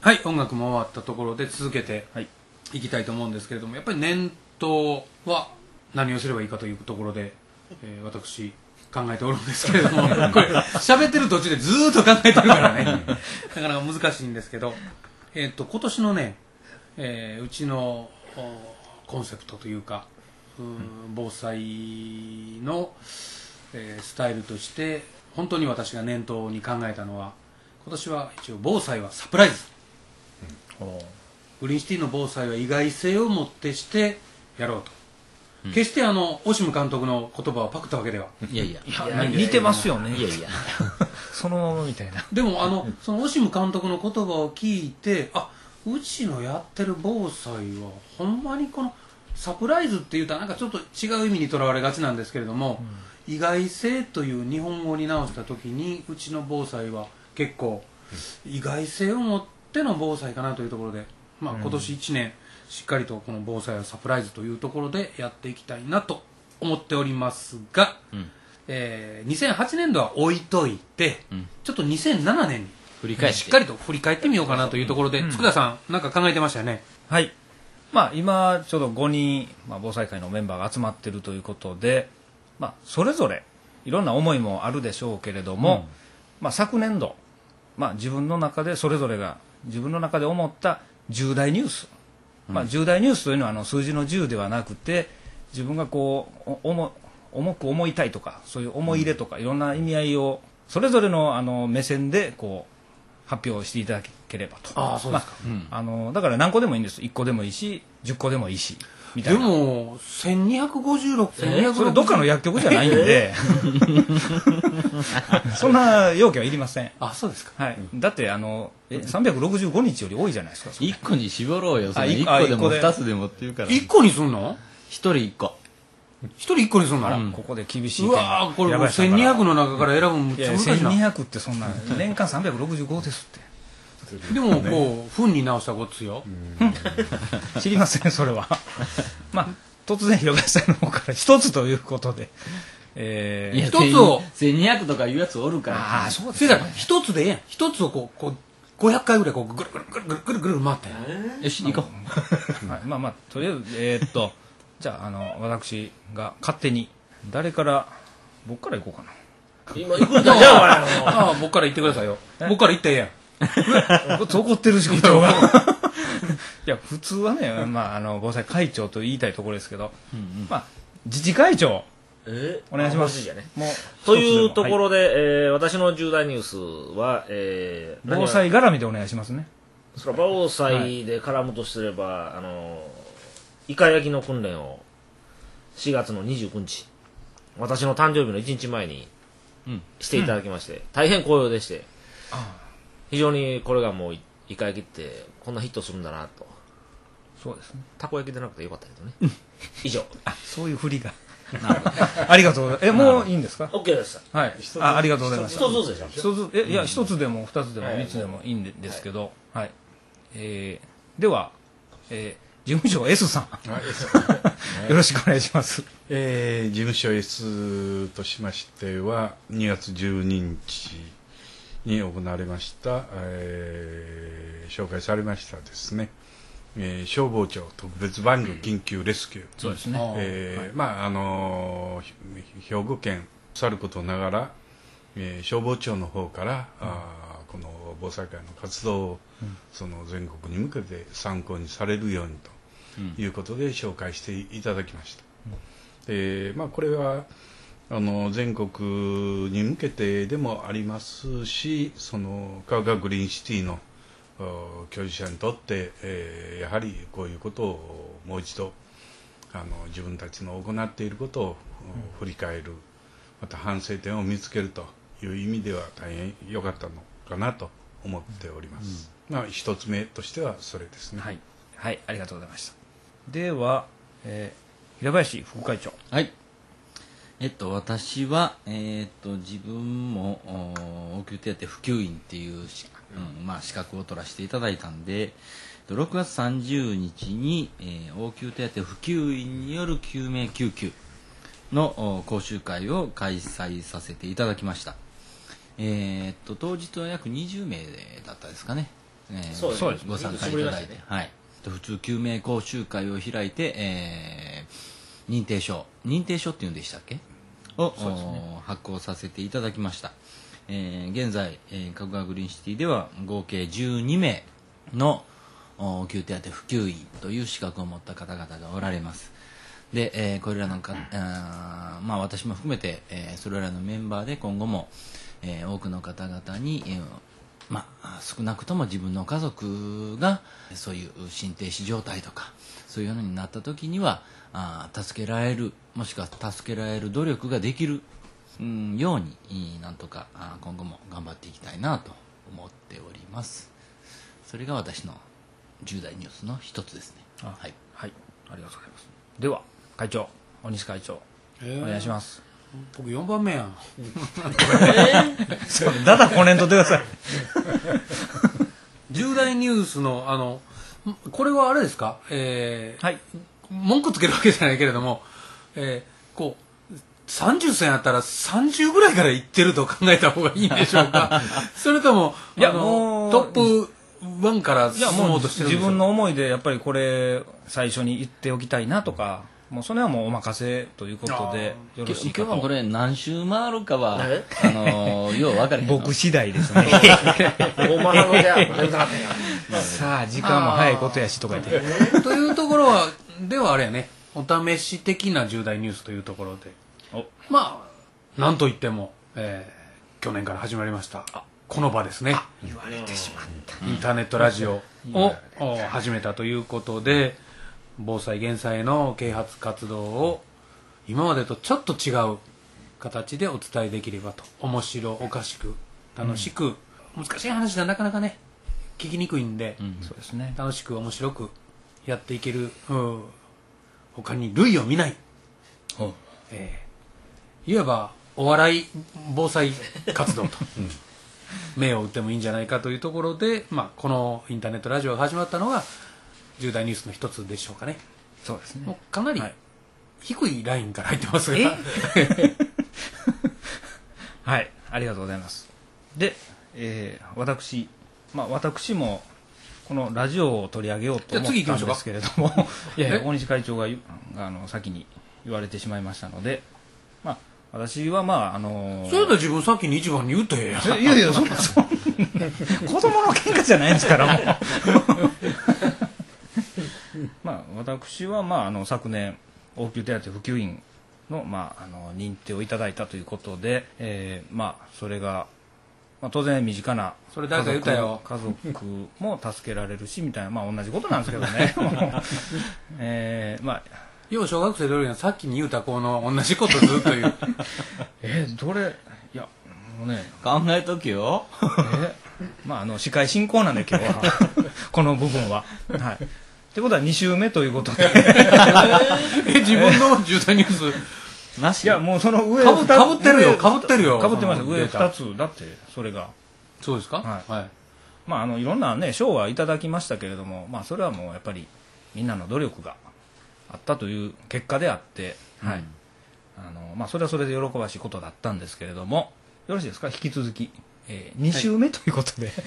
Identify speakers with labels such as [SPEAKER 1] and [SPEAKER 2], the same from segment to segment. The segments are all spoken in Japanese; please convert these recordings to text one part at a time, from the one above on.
[SPEAKER 1] はい、音楽も終わったところで続けていきたいと思うんですけれども、やっぱり年頭は何をすればいいかというところで、私考えておるんですけれどもこれ喋ってる途中でずーっと考えてるからねなかなか難しいんですけど、今年のね、うちのコンセプトというか、防災の、スタイルとして本当に私が念頭に考えたのは、今年は一応防災はサプライズ、グリーンシティの防災は意外性をもってしてやろうと、決してオシム監督の言葉をパクったわけでは、
[SPEAKER 2] いやいや
[SPEAKER 3] 似てますよね。
[SPEAKER 2] いやいや
[SPEAKER 3] そのままみたいな。
[SPEAKER 1] でもそのオシム監督の言葉を聞いて、うちのやってる防災はほんまにこのサプライズっていうとなんかちょっと違う意味にとらわれがちなんですけれども、意外性という日本語に直した時にうちの防災は結構意外性を持っての防災かなというところで、今年1年しっかりとこの防災はサプライズというところでやっていきたいなと思っておりますが、2008年度は置いといて、ちょっと2007年にしっかりと振り返ってみようかなというところで、佃さんなんか考えてましたよね。
[SPEAKER 3] はい、今ちょうど5人、防災会のメンバーが集まっているということで、それぞれいろんな思いもあるでしょうけれども、昨年度、自分の中でそれぞれが自分の中で思った重大ニュース、重大ニュースというのは数字の10ではなくて、自分がこう重く思いたいとか、そういう思い入れとか、いろんな意味合いをそれぞれの目線でこう発表していただければと。
[SPEAKER 1] そうですか。
[SPEAKER 3] だから何個でもいいんです。1個でもいいし10個でもいいしみたいな。
[SPEAKER 1] でも1256、
[SPEAKER 3] それどっかの薬局じゃないんでそんな要件はいりません。
[SPEAKER 1] そうですか。
[SPEAKER 3] はい、だって365日より多いじゃないですか。
[SPEAKER 2] 1個に絞ろうよ。その1個でも2つでもっていうから、
[SPEAKER 1] 1個にすんの
[SPEAKER 2] 1人1個、
[SPEAKER 1] 1人1個にすんなら、
[SPEAKER 3] ここで厳しい。
[SPEAKER 1] うわー、これ1200の中から選ぶのむっちゃ難しいな。
[SPEAKER 3] 1200ってそんな年間365ですって
[SPEAKER 1] でもこう糞に直したごっつよ。
[SPEAKER 3] 知りませんそれは突然広林さんの方から一つということで、
[SPEAKER 1] 一つを
[SPEAKER 2] 1200とかいうやつおるから。
[SPEAKER 3] そうです
[SPEAKER 1] それから一つでええやん。一つをこう500回ぐらいこうぐるぐるぐるぐるぐるぐる回ったやん。
[SPEAKER 2] よし行こう。
[SPEAKER 3] とりあえずじゃあ私が勝手に僕から行こうかな。
[SPEAKER 4] 今行くんだじゃあ
[SPEAKER 1] 僕から言ってくださいよ。僕から言ったらええやん。
[SPEAKER 3] 怒ってるし部長がいや普通はね、防災会長と言いたいところですけど、自治会長お願いします。
[SPEAKER 4] もうというところで、私の重大ニュースは、
[SPEAKER 3] 防災絡みでお願いしますね。
[SPEAKER 4] それは防災で絡むとすれば、イカ焼きの訓練を4月の29日私の誕生日の1日前にしていただきまして、大変光栄でして、非常にこれがもうイカ焼きってこんなヒットするんだなと。
[SPEAKER 3] そうですね。
[SPEAKER 4] たこ焼きでなくてよかったけどね。以上。
[SPEAKER 3] そういう振りがありがとうございます。もういいんですか。
[SPEAKER 4] OK です。
[SPEAKER 3] はい、ありがとうございます。
[SPEAKER 4] 一つずつでしょ。
[SPEAKER 3] いや一つでも二つでも三つでもいいんですけど、はい、では、事務所 S さんよろしくお願いします。
[SPEAKER 5] 事務所 S としましては2月12日に行われました、紹介されましたですね、消防庁特別番組緊急レスキュー、
[SPEAKER 3] そうですね、
[SPEAKER 5] 兵庫県去ることながら、消防庁の方から、この防災会の活動を、その全国に向けて参考にされるようにということで紹介していただきました。これは全国に向けてでもありますし、その川川グリーンシティの居住者にとって、やはりこういうことをもう一度自分たちの行っていることを振り返る、また反省点を見つけるという意味では大変良かったのかなと思っております。一つ目としてはそれですね。
[SPEAKER 3] はい、はい、ありがとうございました。では、平林副会長。
[SPEAKER 2] はい。私は、自分も応急手当普及員っていう資格を取らせていただいたんで、6月30日に、応急手当普及員による救命救急の講習会を開催させていただきました。当日は約20名だったですかね。
[SPEAKER 4] そうです
[SPEAKER 2] ご参加いただいて、はい、普通救命講習会を開いて、認定証っていうんでしたっけを、発行させていただきました。現在、加古川グリーンシティでは合計12名の応急手当普及員という資格を持った方々がおられます。で、これらの私も含めて、それらのメンバーで今後も、多くの方々に、少なくとも自分の家族がそういう心停止状態とかそういうのになった時には助けられる、もしくは助けられる努力ができる、ようになんとか今後も頑張っていきたいなと思っております。それが私の重大ニュースの一つですね。はい、
[SPEAKER 3] はい、ありがとうございます。では会長、大西会長、お願いします。
[SPEAKER 1] 僕4番目やん。
[SPEAKER 3] だだこねんとってください。
[SPEAKER 1] 重大ニュースのこれはあれですか、
[SPEAKER 3] はい、
[SPEAKER 1] 文句つけるわけじゃないけれども、こう30銭あったら30ぐらいからいってると考えた方がいいんでしょうか。それとも
[SPEAKER 3] もう
[SPEAKER 1] トップ1から進もうとしてるんでしょうか。
[SPEAKER 3] 自分の思いでやっぱりこれ最初に言っておきたいなとか、もうそれはもうお任せということでよろしいかと。
[SPEAKER 2] 今日はこれ何周回るかはよう分かれへんの。
[SPEAKER 3] 僕次第ですね。さあ時間も早いことやしとか言って
[SPEAKER 1] というところはではあれやね、お試し的な重大ニュースというところで、なんといっても、去年から始まりましたこの場ですね。
[SPEAKER 3] 言われてしまった。
[SPEAKER 1] インターネットラジオを始めたということで、防災減災の啓発活動を今までとちょっと違う形でお伝えできればと、面白おかしく楽しく、難しい話ではなかなかね聞きにくいんで、
[SPEAKER 3] そうですね、
[SPEAKER 1] 楽しく面白くやっていける、他に類を見ない、いわばお笑い防災活動と銘を打ってもいいんじゃないかというところで、このインターネットラジオが始まったのが重大ニュースの一つでしょうかね。
[SPEAKER 3] そうですね、
[SPEAKER 1] もうかなり低いラインから入ってますが、
[SPEAKER 3] はい、ありがとうございます。で、私もこのラジオを取り上げようと思ったんですけれども、大西会長が先に言われてしまいましたので、私はそ
[SPEAKER 1] れで自分先に一番に言うてや
[SPEAKER 3] いやそんな子供の喧嘩じゃないんですからもう私は昨年応急手当普及員の認定をいただいたということで、それが当然身近な
[SPEAKER 1] それ誰か言ったよ、
[SPEAKER 3] 家族も助けられるしみたいな、同じことなんですけどね。
[SPEAKER 1] よう小学生どれがさっきに言うた子の同じことずっと言う。
[SPEAKER 3] どれ、いやもうね
[SPEAKER 2] 考えときよ。
[SPEAKER 3] 司会進行なんで今日はこの部分は。はい。ってことは2週目ということで。
[SPEAKER 1] 自分の重大ニュース
[SPEAKER 2] なし。
[SPEAKER 3] いやもうその上
[SPEAKER 1] かぶってるよ。かぶって
[SPEAKER 3] ます。上2つだってそれが。
[SPEAKER 1] そうですか。
[SPEAKER 3] はい。いろんなね賞はいただきましたけれども、それはもうやっぱりみんなの努力があったという結果であって、それはそれで喜ばしいことだったんですけれども、よろしいですか、引き続き、2週目ということで、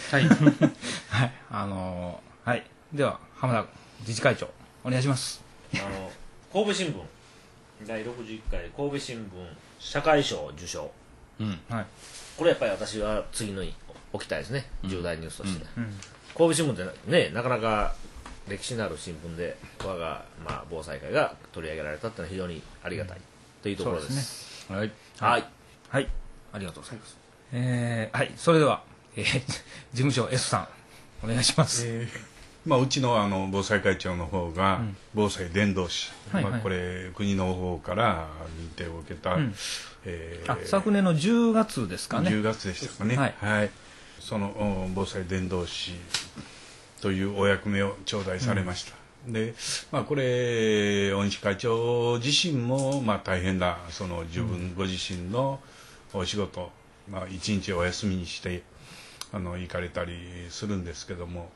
[SPEAKER 3] では浜田自治会長お願いします。
[SPEAKER 4] 神戸新聞第61回神戸新聞社会賞受賞、これやっぱり私は次のに置きたいですね、重大ニュースとして。神戸新聞ってね、なかなか歴史のある新聞で我が、防災会が取り上げられたっていうのは非常にありがたいというところです。
[SPEAKER 3] はい、ありがとうございます。それでは、事務所 S さんお願いします。
[SPEAKER 5] うちの防災会長の方が防災伝道師、これ国の方から認定を受けた、
[SPEAKER 3] 昨年の10月ですかね。
[SPEAKER 5] 10月でしたかね。その防災伝道師というお役目を頂戴されました。で、これ大西会長自身も大変なその自分ご自身のお仕事、一日お休みにして行かれたりするんですけども、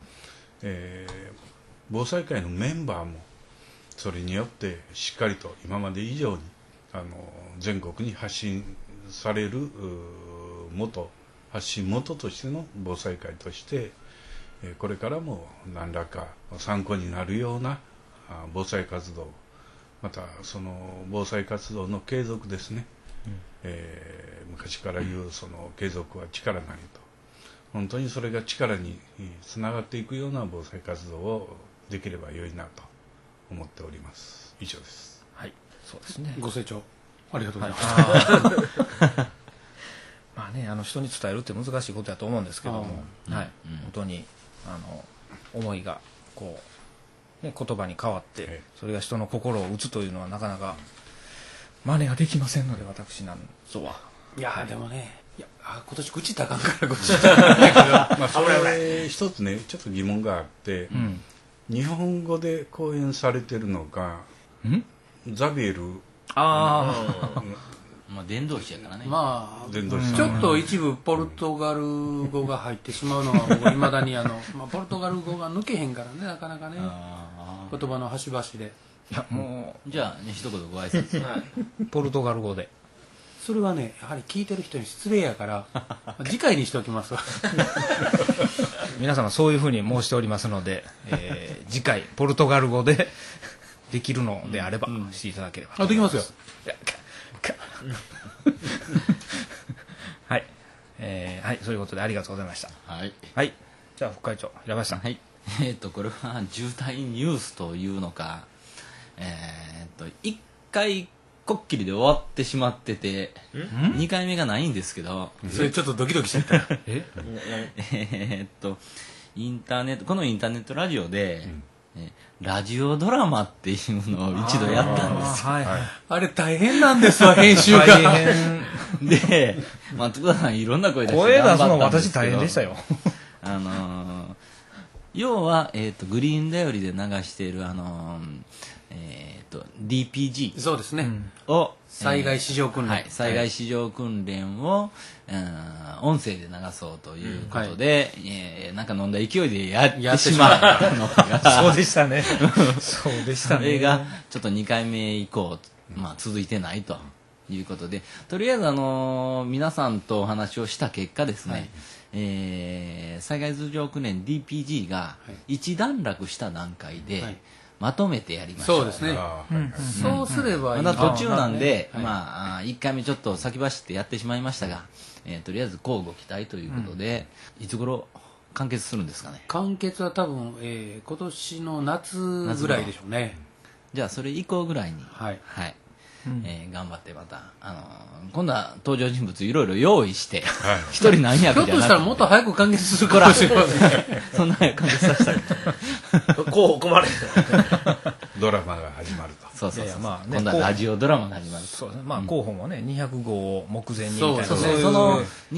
[SPEAKER 5] 防災会のメンバーもそれによってしっかりと今まで以上に全国に発信される発信元としての防災会として、 これからも何らか参考になるような防災活動、またその防災活動の継続ですね、昔から言うその継続は力なりと、本当にそれが力につながっていくような防災活動をできれば良いなと思っております。以上です。
[SPEAKER 3] はい、そうですね。
[SPEAKER 1] ご清聴ありがとうございます。
[SPEAKER 3] まあね、人に伝えるって難しいことだと思うんですけども、はい、本当に思いがこう、ね、言葉に変わってそれが人の心を打つというのはなかなか真似ができませんので、私なんぞは。
[SPEAKER 1] いやでもね、今年愚痴ったらあかんから愚痴ったらあかんけど
[SPEAKER 5] まあそれ一つねちょっと疑問があって、日本語で講演されてるのがザビエル、
[SPEAKER 2] まあ伝道師やからね。
[SPEAKER 1] まあ
[SPEAKER 5] 伝道師
[SPEAKER 1] ちょっと一部ポルトガル語が入ってしまうのは僕いまだにポルトガル語が抜けへんからね、なかなかね、言葉の端々で。
[SPEAKER 3] いやも
[SPEAKER 2] じゃあね、一言ご挨拶。
[SPEAKER 3] うポルトガル語で。
[SPEAKER 1] それはね、やはり聞いてる人に失礼やから次回にしておきますわ。
[SPEAKER 3] 皆様そういうふうに申しておりますので、次回ポルトガル語でできるのであればしていただければと思います。
[SPEAKER 1] できますよ。
[SPEAKER 3] はい、はい、そういうことでありがとうございました。
[SPEAKER 2] はい。
[SPEAKER 3] はい、じゃあ副会長平林さん。
[SPEAKER 2] はい。これは重大ニュースというのか、1回こっきりで終わってしまってて、2回目がないんですけど、
[SPEAKER 1] それちょっとドキドキしてた。
[SPEAKER 2] インターネット、このインターネットラジオで、ラジオドラマっていうのを一度やったんですよ。
[SPEAKER 1] あれ大変なんですわ、編集が。
[SPEAKER 3] 大変
[SPEAKER 2] で、松田さんいろんな声出して
[SPEAKER 3] 声出すの
[SPEAKER 2] 頑張ったんですけど、
[SPEAKER 3] 私大変でしたよ。
[SPEAKER 2] 要は、グリーンだよりで流しているDPG
[SPEAKER 1] そうですね、
[SPEAKER 2] を、
[SPEAKER 1] 災害市場訓練、
[SPEAKER 2] はい、災害市場訓練を、音声で流そうということで、なんか飲んだ勢いでやってしまったのが
[SPEAKER 3] そうでしたね。そうでしたね。
[SPEAKER 2] それがちょっと2回目以降、続いてないということで、とりあえず皆さんとお話をした結果ですね、災害市場訓練 DPG が一段落した段階で、まとめてやりましょう。
[SPEAKER 1] そうですね、そうすればいい。
[SPEAKER 2] まだ途中なんで、1回目ちょっと先走ってやってしまいましたが、とりあえず乞うご期待ということで、いつ頃完結するんですかね。
[SPEAKER 1] 完結は多分、今年の夏ぐらいでしょうね。
[SPEAKER 2] じゃあそれ以降ぐらいに、頑張ってまた、今度は登場人物いろいろ用意して一人何役じゃなくて、
[SPEAKER 1] ひょっとしたらもっと早く完結するかもしれませんね。
[SPEAKER 2] そんな完結させたら
[SPEAKER 4] こう困れ
[SPEAKER 5] ドラマが始まると。
[SPEAKER 2] そうそうそう、
[SPEAKER 3] まあね、
[SPEAKER 2] 今度はラジオドラマが始まると。
[SPEAKER 3] そうですね、まあ候補もね200号を目前にみたいな、
[SPEAKER 2] そうその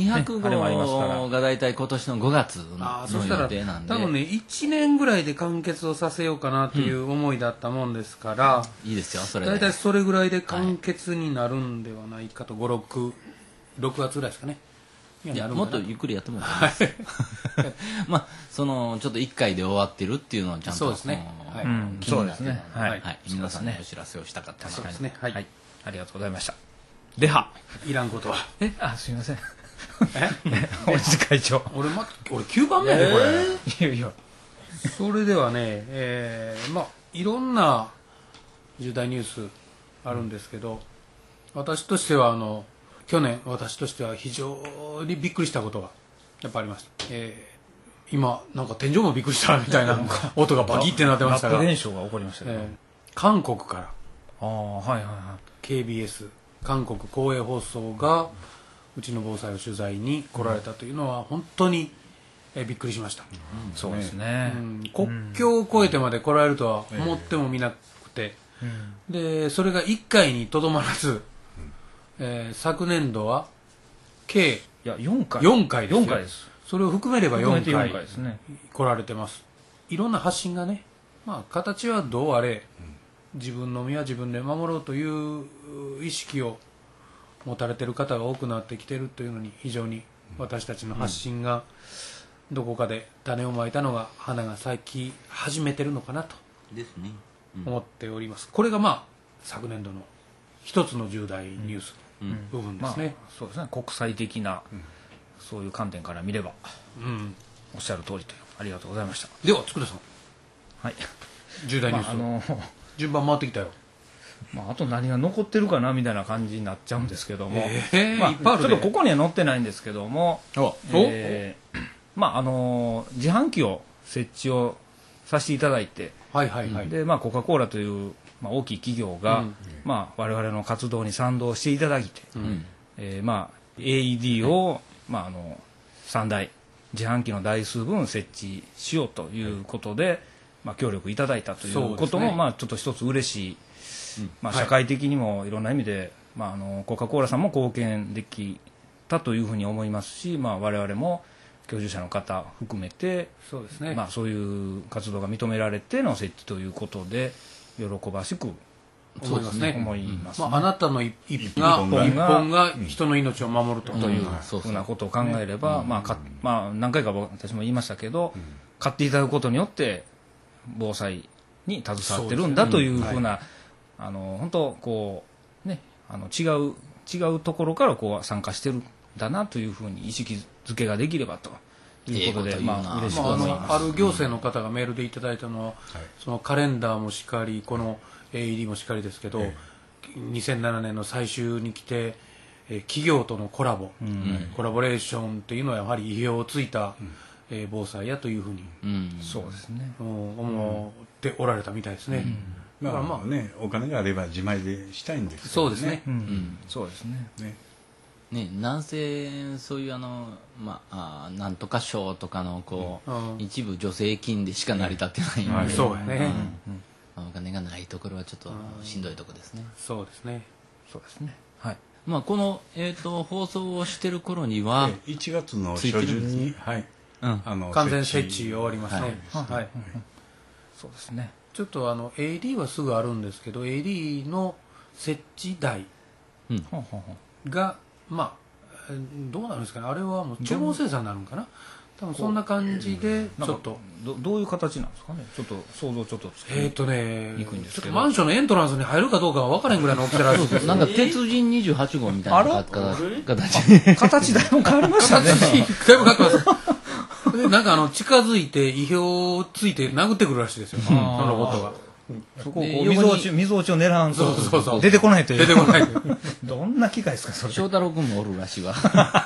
[SPEAKER 2] 200号が大体今年の5月の予定なんで、
[SPEAKER 1] 多分ね1年ぐらいで完結をさせようかなという思いだったもんですから、
[SPEAKER 2] いいですよそれで。
[SPEAKER 1] 大体それぐらいで完結になるんではないかと、6月ぐらいですかね。
[SPEAKER 2] いやもっとゆっくりやってもらいます。まあそのちょっと1回で終わってるっていうのはちゃんと
[SPEAKER 1] そうですね、
[SPEAKER 2] 気になってるので、
[SPEAKER 3] はい
[SPEAKER 2] 皆さんにお知らせをしたかった
[SPEAKER 1] そうですね、はい、
[SPEAKER 3] ありがとうございました。ではい
[SPEAKER 1] らんことは
[SPEAKER 3] すみません。大地会長、
[SPEAKER 1] 俺9番目やでこれ。
[SPEAKER 3] いや
[SPEAKER 1] それではね、いろんな重大ニュースあるんですけど、私としては去年私としては非常にびっくりしたことがやっぱありました。今なんか天井もびっくりしたみたいな音がバキってなってましたが、
[SPEAKER 3] ラップ現象が起こりましたけど、
[SPEAKER 1] 韓国から
[SPEAKER 3] はいはいはい、
[SPEAKER 1] KBS 韓国公営放送がうちの防災を取材に来られたというのは本当にびっくりしました。
[SPEAKER 3] そうですね、
[SPEAKER 1] 国境を越えてまで来られるとは思ってもみなくて、でそれが1回にとどまらず、昨年度は計
[SPEAKER 3] 4回
[SPEAKER 1] ですよ。
[SPEAKER 3] 4回です。
[SPEAKER 1] それを含めれば4回
[SPEAKER 3] ですね、
[SPEAKER 1] 来られてます。いろんな発信がね、形はどうあれ自分の身は自分で守ろうという意識を持たれている方が多くなってきているというのに、非常に私たちの発信がどこかで種をまいたのが花が咲き始めてるのかなと
[SPEAKER 2] ですね、
[SPEAKER 1] 思っております。これが昨年度の一つの重大ニュースの部分ですね。
[SPEAKER 3] そうですね、国際的なそういう観点から見れば、おっしゃる通りというありがとうございました。
[SPEAKER 1] では佃さん、
[SPEAKER 3] はい。
[SPEAKER 1] 重大ニュース、順番回ってきたよ。
[SPEAKER 3] あと何が残ってるかなみたいな感じになっちゃうんですけども、
[SPEAKER 1] いっぱいある
[SPEAKER 3] ちょっとここには載ってないんですけども、自販機を設置をさせていただいて、
[SPEAKER 1] はいはいはい。
[SPEAKER 3] でコカ・コーラという、大きい企業が、我々の活動に賛同していただいて、AED を、3台自販機の台数分設置しようということで、協力いただいたということも、ちょっと一つ嬉しい、社会的にもいろんな意味で、コカ・コーラさんも貢献できたというふうに思いますし、我々も居住者の方含めて
[SPEAKER 1] そうですね。
[SPEAKER 3] そういう活動が認められての設置ということで喜ばしく
[SPEAKER 1] 思いますね。
[SPEAKER 3] 思いますね。
[SPEAKER 1] あなたの一本が人の命を守るという
[SPEAKER 3] ふうなことを考えれば、何回か私も言いましたけど、買っていただくことによって防災に携わってるんだというふうな、本当こうね、違うところから参加してるんだなというふうに意識づけができればということで、嬉しく思います。
[SPEAKER 1] ある行政の方がメールでいただいたのは、そのカレンダーもしかり、この AED もしかりですけど、2007年の最終に来て、企業とのコラボレーションというのはやはり意表をついた、防災やというふうに、
[SPEAKER 3] そうですね、
[SPEAKER 1] 思っておられたみたいですね。
[SPEAKER 5] お金があれば自前でしたいんですけ
[SPEAKER 1] どね。そうですね。
[SPEAKER 3] そうですね。
[SPEAKER 2] なんせそういうなんとか賞とかの一部助成金でしか成り立ってないんで、
[SPEAKER 1] そうやね。
[SPEAKER 2] お金がないところはちょっとしんどいところですね。
[SPEAKER 1] そうですね。
[SPEAKER 3] そうですね。はい。
[SPEAKER 2] この放送をしてる頃には
[SPEAKER 5] 1月の初旬に
[SPEAKER 1] 完全設置終わりますね。はい。
[SPEAKER 3] そうですね。
[SPEAKER 1] ちょっとAD はすぐあるんですけど、AD の設置台がどうなるんですかね。あれはもう注文生産になるのかな。多分そんな感じでちょっと
[SPEAKER 3] どういう形なんですかね。ちょっと想像ちょっとつきにくいんですけど、
[SPEAKER 1] マンションのエントランスに入るかどうかは分からへんぐらいの大きさらしいです。
[SPEAKER 2] なんか鉄人28号みたいな
[SPEAKER 3] 形だいぶ変わりましたね。
[SPEAKER 1] だいぶ変わってます。でなんか近づいて意表をついて殴ってくるらしいですよ。そのロボットが。
[SPEAKER 3] そこを溝落ちを狙わんと出てこないという。
[SPEAKER 1] 出てこない。
[SPEAKER 3] どんな機械ですかそれ。
[SPEAKER 2] 翔太郎君もおるらしいわ。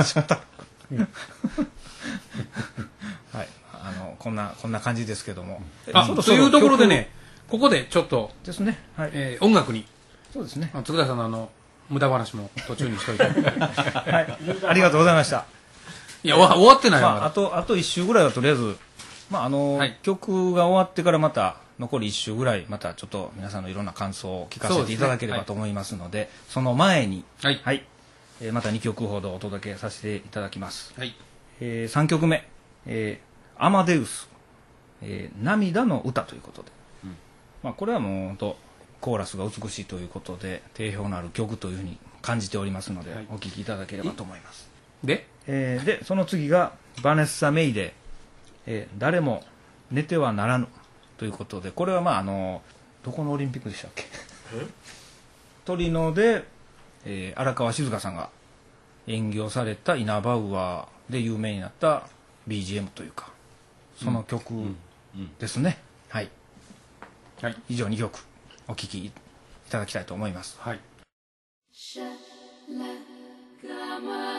[SPEAKER 3] はい、こんな感じですけども。
[SPEAKER 1] というところでね、ここでちょっと
[SPEAKER 3] ですね。はい。
[SPEAKER 1] 音楽に。
[SPEAKER 3] そうですね。
[SPEAKER 1] 佃さんの無駄話も途中にしといて。
[SPEAKER 3] はい。ありがとうございました。
[SPEAKER 1] いや終わってないわ。
[SPEAKER 3] あと1週ぐらいはとりあえず、曲が終わってからまた残り1週ぐらいまたちょっと皆さんのいろんな感想を聞かせていただければと思いますので、その前に、また2曲ほどお届けさせていただきます。3曲目、アマデウス、涙の歌ということで、これはもう本当コーラスが美しいということで定評のある曲というふうに感じておりますので、お聴きいただければと思います。でその次がバネッサ・メイで、誰も寝てはならぬということで、これはどこのオリンピックでしたっけ。トリノで、荒川静香さんが演技をされたイナバウアーで有名になった BGM というかその曲ですね。はい、以上2曲お聴きいただきたいと思います。はい。